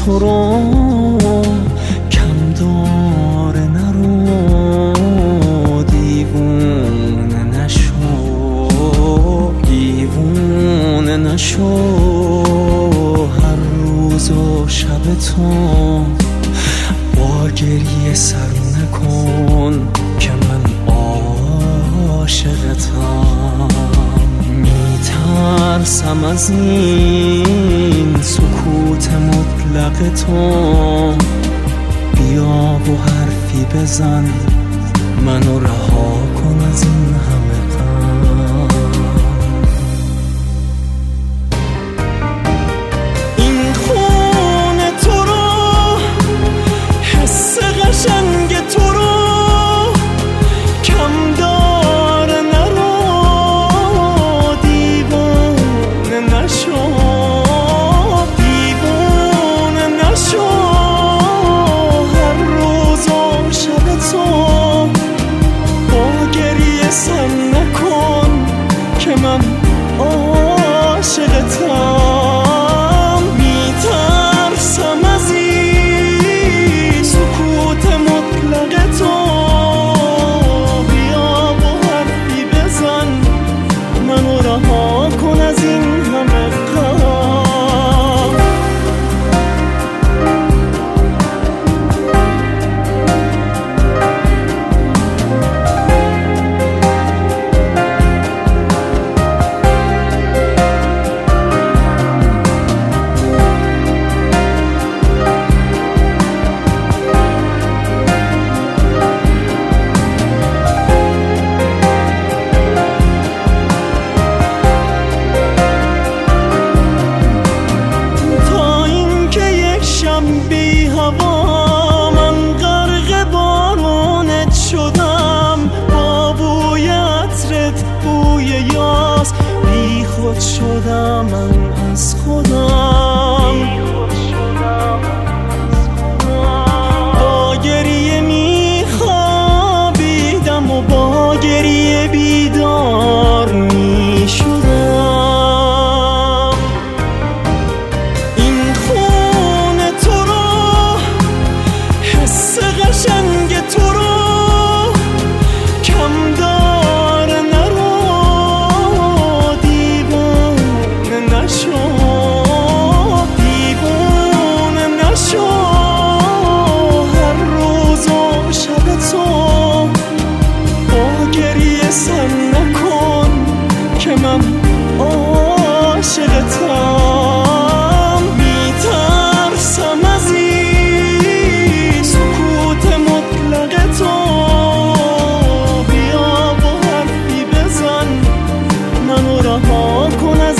تو رو کم داره نرو، دیوونه نشو، دیوونه نشو. هر روز و شب تو با گریه سر نکن که من عاشقتم. میترسم از این سکوت مطلق تو، بیا و حرفی بزن منو رها کن از این همه غم. این خونه تو رو، حس قشنگ تو رو کم داره نرو، دیوونه نشو، دیوونه نشو. هر روز و شب تو با گریه سر نکن که من عاشقتم. میترسم از این سکوت مطلق تو، بیا و حرفی بزن منو رها کن از این همه غم. بی هوا من غرق بارونت شدم، با بوی عطرت بوی یاس بی خود شدم من از خودم. با گریه می خوابیدم و با گریه بیدار می شدم. قشنگ تو رو کم داره نرو، دیوونه نشو، دیوونه نشو. هر روز و شب تو با گریه سر نکن که من عاشقتم. میترسم از این سکوت مطلق تو، بیا و حرفی بزن منو رها کن از